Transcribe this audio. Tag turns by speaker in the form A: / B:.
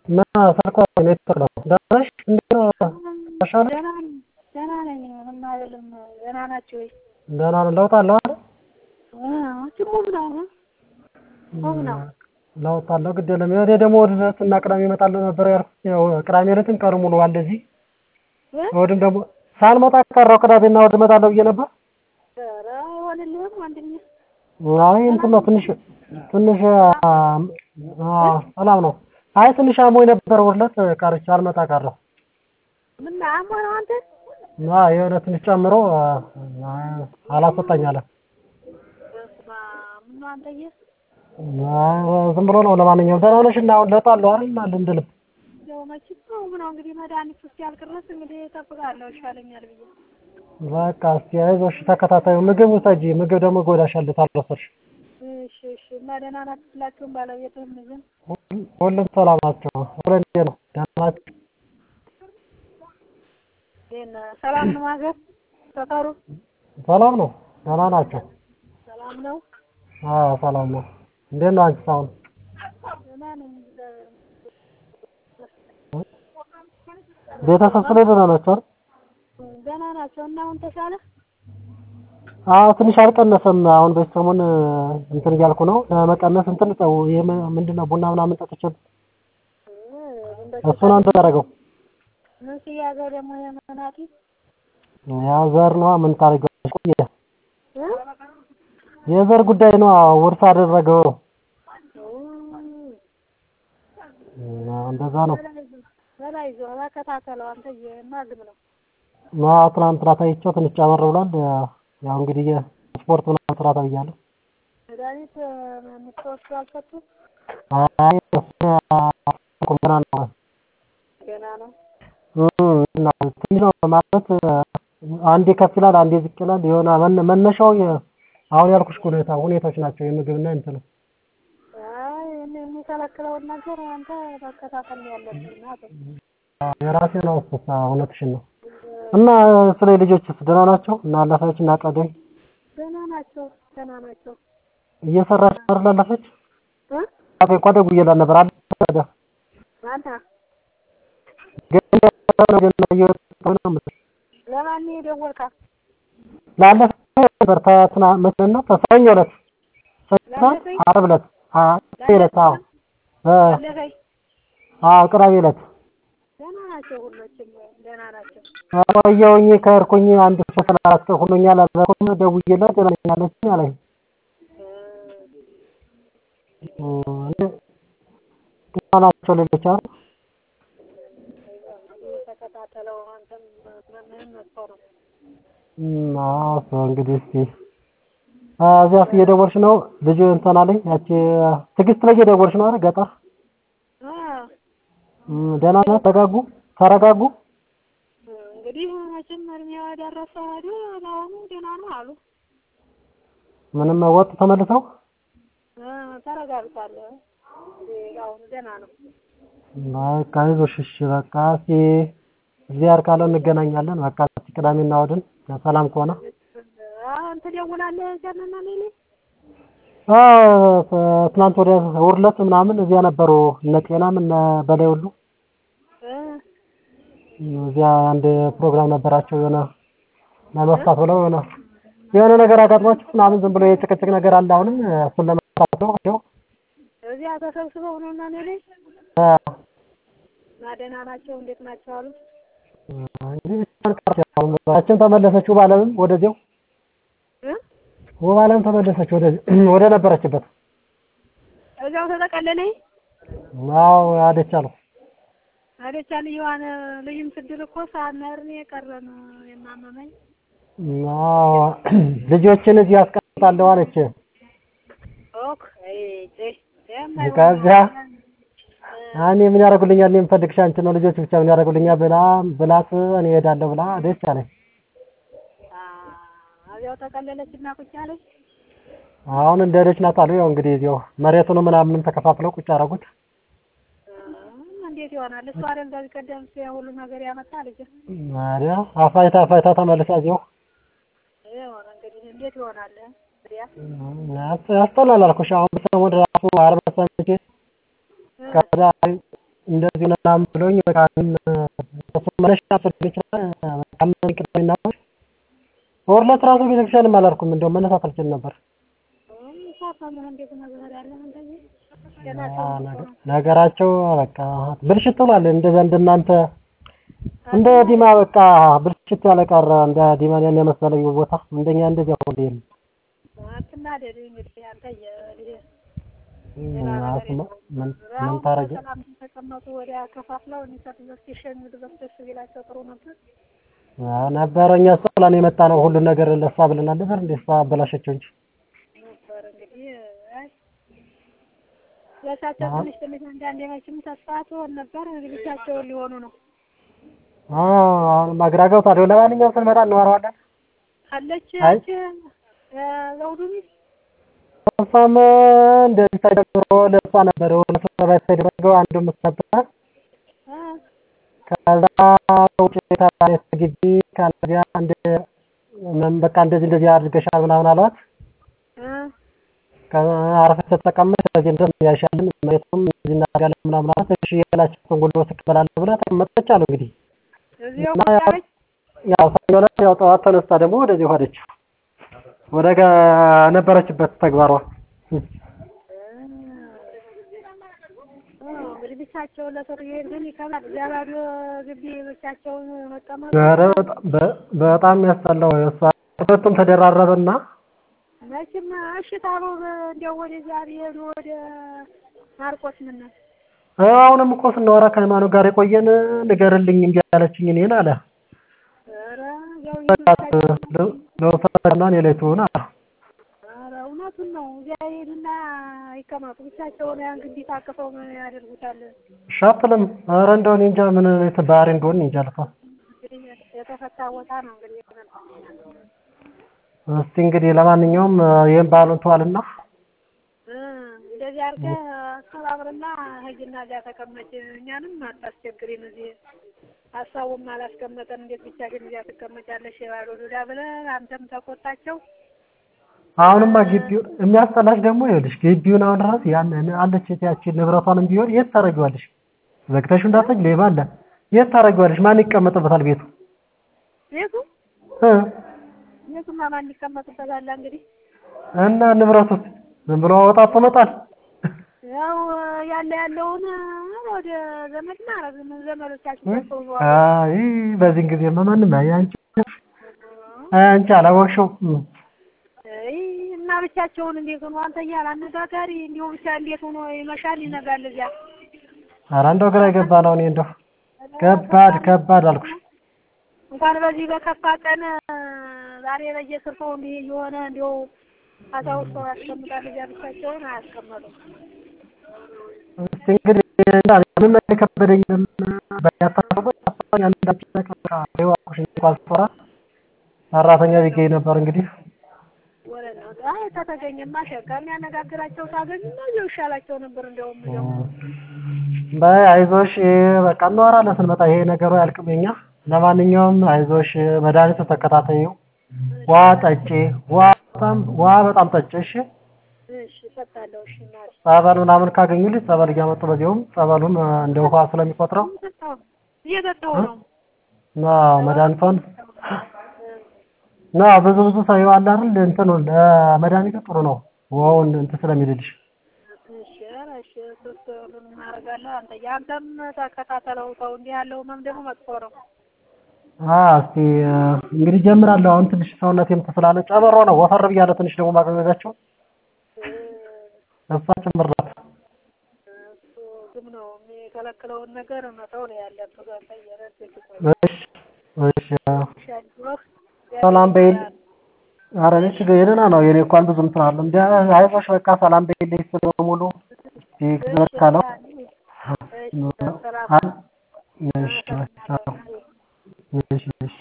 A: እና ስልኳ ኔትወርክ ነው ደረሽ እንዴት ተሻለ
B: ደህና ነኝ ምንም አይደለም ደህና ናችሁ ወይ
A: ደህና ነው ለውጥ አለው አይደል
B: ጭሙም ነው
A: ለውጥ አለው ግድ የለም እኔ ደግሞ ወደትና ቅዳሜ እመጣለሁ ነበር ያልኩት ያው ቅዳሜ ዕለትም ቀኑ ሙሉ ዋለ እዚህ ወድም ደግሞ ሳልመጣ ቀረው ቅዳሜና እሑድ እመጣለሁ ብዬ ነበር
B: ኧረ አይሆንልህም ወንድሜ
A: አይ እንትን ነው ትንሽ ሰላም ነው አይ ትንሽ አሞኝ ነበር ወርለት ቀርቼ አልመጣ ቀረሁ
B: ምን አሞህ ነው አንተ
A: የሆነ ትንሽ ጨምሮ አላስወጣኝ አለ
B: ምን አንተዬ
A: ዝም ብሎ ነው ለማንኛውም ደህና ነሽ እና አሁን ለጣለው አይደል እንድልም
B: ያው መቼም ነው እንግዲህ መድኃኒት እስኪያልቅ ድረስ እንግዲህ እጠብቃለሁ ይሻለኛል ብዬ
A: በቃ እስኪ አይዞሽ ተከታታዩ ምግብ ውሰጂ ምግብ ደግሞ ጎዳሻል ታረፈሽ
B: እሺ እና ደህና ናችሁ ሁላችሁም ባለቤትህም ልጅም
A: ሁሉም ሰላም ናቸው ወረንዴ ነው ደህና ናቸው
B: ሰላም ነው ሀገር ሰፈሩ
A: ሰላም ነው ደህና ናቸው
B: ሰላም ነው
A: ሰላም ነው እንዴት ነው አንቺ አሁን
B: ደህና ነኝ
A: ቤተሰብ ስለደህና ናቸው
B: ደህና ናቸው እና አሁን ተሻለ
A: ትንሽ አልቀነሰም አሁን በሰሞን እንትን እያልኩ ነው ለመቀነስ እንትን ነው ምንድነው ቡና ምናምን ጠጥቼ እሱ ነው እንደረገው
B: ምን ሲያዘ ደግሞ የመናቂ
A: ያው ዘር ነው ምን ታረጋለሽ ቆየ የዘር ጉዳይ ነው ወርሳ አደረገው እንደዛ ነው
B: በላይ ዞራ ከተከለው አንተ የማግም ነው
A: ትናንትና ታይቼው ትንሽ ጨመር ብሏል ያው እንግዲህ ስፖርት ምናምን ስራ ታያለህ
B: መድኃኒት ምትወስዱ አልፈቱ ገና ነው
A: እና ትንሽ ነው ማለት አንዴ ከፍ ይላል አንዴ ዝቅ ይላል የሆነ መነሻው አሁን ያልኩሽ ሁኔታዎች ናቸው የምግብና እንትን ነው
B: የሚከለክለው ነገር አንተ መከታተል ያለብህ
A: የራሴ ነው እውነትሽን ነው እና ስለ ልጆችስ ደህና ናቸው እና አለፈች እና ቀደም
B: ደህና ናቸው
A: እየሰራች አይደል አለፈች አቤ እንኳን ደውዬላት ነበር አለ
B: ማታ ለማን የደወልካ
A: ላለፈ ነበር መሰለና ተሰኞ ዕለት ዓርብ ዕለት ቅዳሜ ዕለት
B: ደህና ናቸው ሁሎችም ደህና ናቸው
A: ቆየሁኝ ከርኩኝ አንድ 3 ቀን ሆኖኛል አልኩኝ ደውዬላት ደህናኛለች አለኝ ናቸው ልጆች አይደል
B: ተከታተለው አንተም ምን መጥቶ
A: ነው እንግዲህ እስኪ እዚያ እየደወልሽ ነው ልጅ እንትን አለኝ ያቺ ትግስት ላይ እየደወልሽ ነው አይደል ገጠር ደህና ናት ተረጋጉ
B: እንግዲህ መቼም እድሜዋ ደረሰ አይደል አሁን ደህና ነው አሉ
A: ምንም ወጥ ተመልሰው
B: ተረጋግቷል አሁን ደህና ነው
A: በቃ አይዞሽ እሺ በቃ እስኪ እግዚአብሔር ካለ እንገናኛለን በቃ ቅዳሜና እሑድን ሰላም ከሆነ
B: አንተ ደውላለህ ጀነና ሌሊ
A: ትናንት ወደ ውርለት ምናምን እዚያ ነበሩ እነ ጤናም እነ በላይ ሁሉ እዚያ አንድ ፕሮግራም ነበራቸው ለመስራት ብለው የሆነ ነገር አጋጥሟቸው ምናምን ዝም ብሎ የጭቅጭቅ ነገር አለ አሁንም እሱን ለመስራት ነው
B: እዚያ ተሰብስበው ነውና ሌሊ ደህና ናቸው እንዴት ናቸው አሉ
A: እንግዲህ ታንቀርቻቸው ተመለሰችው ባለም ወደዚያው ወባለም ተመለሰች ወደ ነበረችበት
B: እዛው ተጠቀለለኝ
A: አደቻለሁ
B: ይዋን ልጅም ስድር እኮ ሳነርኔ የቀረን የማመመኝ
A: ልጆችን እዚህ አስቀምጣለሁ አለች ከዚያ እኔ ምን ያደርጉልኛል የምፈልግሽ አንቺ ነው ልጆች ብቻ ምን ያደርጉልኛል ብላት እኔ እሄዳለሁ ብላ ደስ አለኝ
B: አዚያው ተቀለለችና ቁጭ አለች
A: አሁን እንደደች ናት አሉ ያው እንግዲህ እዚያው መሬቱን ምናምን ተከፋፍለው ቁጭ አደረጉት
B: እንዴት ይሆናል እሷ አይደል እንደዚህ ቀደም ሁሉ ነገር ያመጣ ልጅ
A: አሪያ አፋይታ ተመልሳ እዚያው
B: እንግዲህ እንዴት ይሆናል
A: ያስተላል አልኩሽ አሁን በሰሞን ራሱ 40 ሰዓት ከዛ እንደዚህ ምናምን ብሎኝ በቃ እሱ መነሻ ፈልግ ይችላል ታመን ቅዳሜና ወርለት ራሱ ቤተክርስቲያንም አላልኩም እንደው መነሳት አልችልም ነበር። ነገራቸው በቃ ብልሽት ሆኗል። እንደዛ እንደናንተ እንደ ዲማ በቃ ብልሽት ያለቀረ እንደ ዲማ ያን የመሰለው ቦታ እንደኛ እንደዚህ ሆነ የለም።
B: አትናደድ እንግዲህ አንተ
A: ምን ታረጊ
B: ተቀመጡ ወዲያ ከፋፍለው እንሰጥበት ሲሸኙ ድረስ ደስ ቢላቸው ጥሩ ነበር።
A: ነበር እኛ ሰላም የመጣ ነው ሁሉ ነገር ለሷ ብለናል ነበር እንዴ እሷ አበላሸችው እንጂ
B: ነበር እንግዲህ ለሳቸው ትንሽ አንዳንዴ መቼም ተስፋቱ ነበር ብቻቸውን ሊሆኑ ነው።
A: አሁን ማግራጋው ታዲያ ለማንኛውም ስንመጣ እንወራዋለን
B: አለች ለውዱም
A: እሷም እንደዚህ ተደብሮ ለሷ ነበር ወደ ሰባይ ተደረገው አንዱ መስጠታ ከዛ ውጭ ታሪክ ግቢ ካለያ አንድ በቃ እንደዚህ አድርገሻል ምናምን አሏት ከአረፈ ተጠቀመች ስለዚህ እንደም ያሻልን ማየቱም እዚህና ጋር ምናምን አላት እሺ ያላችሁን ሁሉ ተቀበላለሁ ብላ ተመጣጣች አሉ እንግዲህ ያው ሰኞ ላይ ያው ጠዋት ተነስታ ደግሞ ወደዚህ ሆነች ወደ ነበረችበት ተግባሯ
B: ብቻቸው ለሰርግ ግን ይከብዳል ያባዶ ግቢ ብቻቸውን መቀመጥ
A: በጣም ያስጠላው እሷ ሁለቱም ተደራረበና
B: መቼም እሽታው እንደው ወደዚያ ቢሄዱ ወደ ማርቆስ ምን
A: አሁንም እኮ ስንወራ ከሃይማኖት ጋር የቆየን ንገርልኝ እንጂ ያለችኝ እኔን አለ
B: ኧረ ያው
A: ለወሰና የሌቱና
B: እውነቱን ነው እዚያ ሄዱና ይቀመጡ ብቻቸውን ያን ግቢ ታቅፈው ያደርጉታል
A: ሻጥልም ኧረ እንደው እኔ እንጃ ምን ተባሪ እንደሆነ እንጃ አልፋ
B: የተፈታ ቦታ ነው እንግዲህ
A: እስቲ እንግዲህ ለማንኛውም ይሄን ባሉን ተዋልና
B: እንደዚህ አድርገህ አስተባብርና ሂጂና እዚያ ተቀመጭ እኛንም አታስቸግሪን እዚህ ሀሳቡም አላስቀመጠን እንዴት ብቻ ግን እዚያ ትቀመጫለሽ የባዶ ዱዳ ብለህ አንተም ተቆጣቸው
A: አሁንማ ግቢው የሚያስጠላሽ ደግሞ ይኸውልሽ ግቢውን አሁን ራስ ያን አለች ያቺ ንብረቷንም ቢሆን የት ታረጋዋለሽ ዘግተሽ እንዳትኝ ሌባ አለ የት ታረጋዋለሽ ማን ይቀመጥበታል ቤቱ
B: የቱማ ማን ይቀመጥበታል እንግዲህ
A: እና ንብረቱ ዝም ብሎ ወጣቶ መጣል
B: ያው ያለውን ወደ ዘመድ ማረግ ዘመዶቻችን ተሰውው
A: አይ በዚህ ጊዜ ማንንም አንቺ አላወቅሽው
B: እና ብቻቸውን እንዴት ሆኖ አንተ ያላነጋጋሪ እንዲሁ ብቻ እንዴት ሆኖ ይመሻል ይነጋል እዚያ
A: ኧረ እንደው ግራ የገባ ነው እኔ እንደው ከባድ አልኩሽ
B: እንኳን በዚህ በከፋ ቀን ዛሬ በየስርቶ እንዲህ የሆነ እንዲው አታውሶ ያስቀምጣል እዚያ ብቻቸውን አያስቀምጡም
A: እንግዲህ ምን ከበደኝ በያታው አንዳችን ተቀራ ይዋቁሽ እንኳን ተራ ሰራተኛ ቢገኝ ነበር እንግዲህ
B: ወረናው ተተገኘማ ሸጋም ያነጋግራቸው ታገኝ ነው ይሻላቸው ነበር እንደውም
A: በይ አይዞሽ በቃ እንወራለን ስንመጣ ይሄ ነገሩ ያልቅምኛ ለማንኛውም አይዞሽ መድኃኒቱ ተከታተዩ ዋ ጠጪ ዋ በጣም ጠጪ እሺ
B: እጠጣለሁ እሺ ማለት
A: ጸበል ምናምን ካገኙልኝ ጸበል እያመጡ በዚያውም ጸበሉን እንደ ውሃ ስለሚቆጥረው
B: እየጠጣሁ ነው
A: መድኃኒቱን ብዙ ሰው ይዋል አይደል እንትን ለመድኃኒቱ ጥሩ ነው ዋውን እንትን ስለሚልልሽ
B: እሺ ምን ማረጋለሁ አንተ ያንተም ተከታተለው ተው እንዲህ ያለው ደግሞ መጥፎ ነው
A: እስቲ እንግዲህ ጀምራለሁ አሁን ትንሽ ሰውነቴም ተስላለ ጨበሮ ነው ወፈር ብያለሁ ትንሽ ደግሞ ማገዛቸው እሷችን ምራት
B: ዝም ነው የሚከለክለውን ነገር መተው ነው ያለበት
A: እሺ ሰላም በይል ኧረ እሺ ገየና ነው የኔ እንኳን ብዙ እንትን አለ እንደ አይዞሽ በቃ ሰላም በይልኝ ስለሙሉ ይገርካለው እሺ